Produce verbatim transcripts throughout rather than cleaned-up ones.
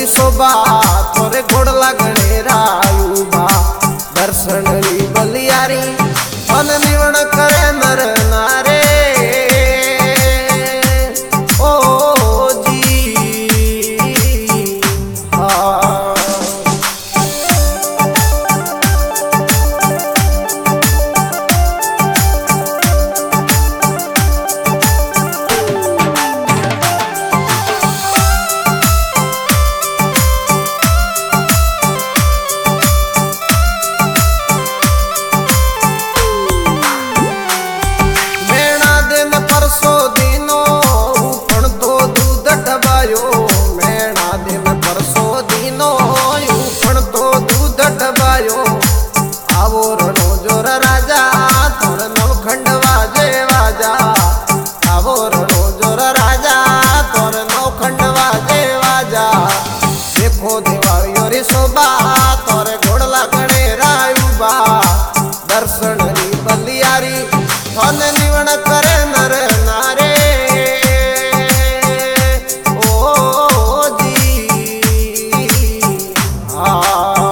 शोभा तोरे गोड़ लागणे रायुबा दर्शन री बलियारी मन निवण करे नर नारे ओ जी हाँ आवो रणो जोर राजा तोर नवखंड वाजे वाजा आवो रणो जोर राजा तोर नवखंड वाजे वाजा देखो दिवाळियो री शोभा तोरे गोड़ लागणे रायुबा दर्शन री बलियारी थन निवण करे नर नारे ओ जी हाँ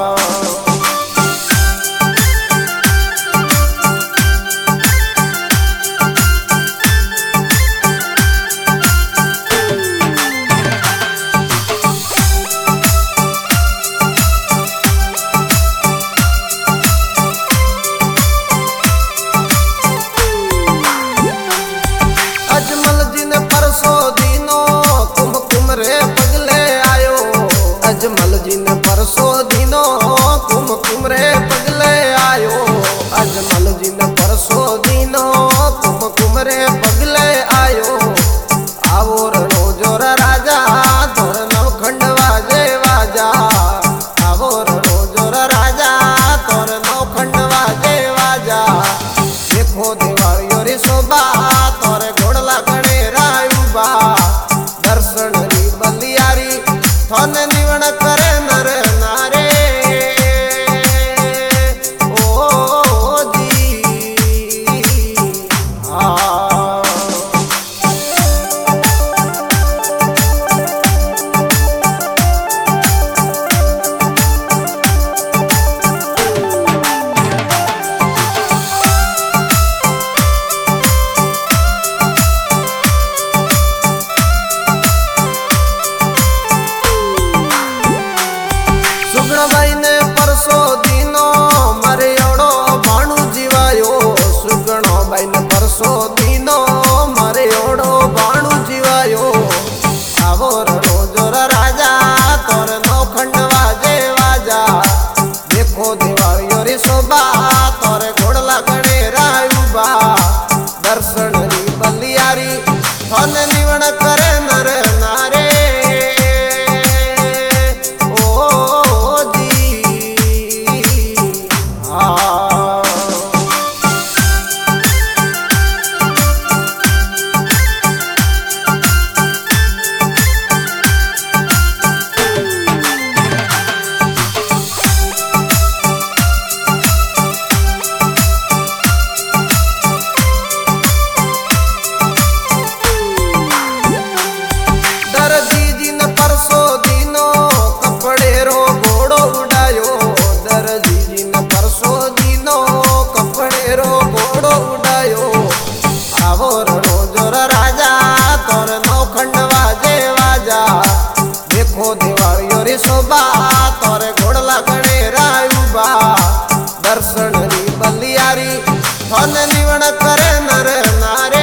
अजमल जी ने परसो दिनो कुम कुम रे पगले आयो अजमल जी ने परसो दिनो कुम कुम रे पगले आयो आवो रणो जोर राजा तोर नवखंड वाजे वाजा आवो रणो जोर राजा तोर नवखंड वाजे वाजा देखो दिवाळियो री शोभा तोरे गोड़ लागणे रायुबा दर्शन री बलियारी थन निवण करे नर नारे ओ जी हाँ सुगणबाई ने परसो दिनो मारे ओड़ो भाणु जीवायो सुगणबाई ने परसो दिनो मारे ओड़ो भाणु जीवायो आवो रणो जोर राजा तोर नवखंड वाजे वाजा देखो दिवाळियो री शोभा तोरे गोड़ लागणे रायुबा दर्शन री बलियारी थन निवण करे नर नारे आवो रणो जोर राजा तोर नवखंड वाजे वाजा देखो दिवाळियो री शोभा तोरे गोड़ लागणे रायुबा दर्शन री बलियारी थन निवण करे नर नारे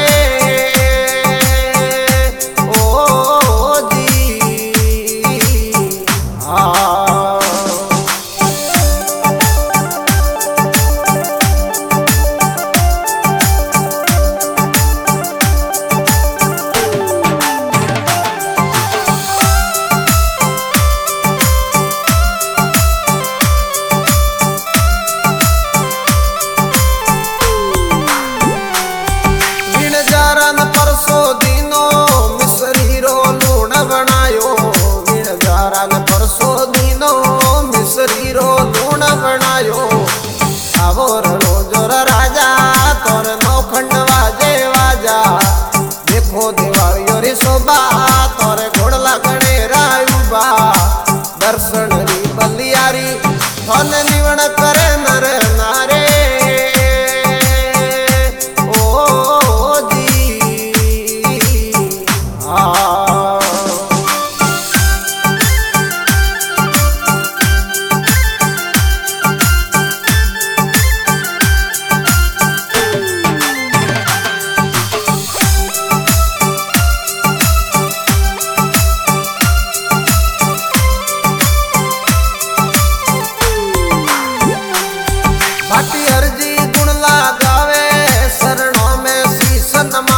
ओ जी हाँ जन्म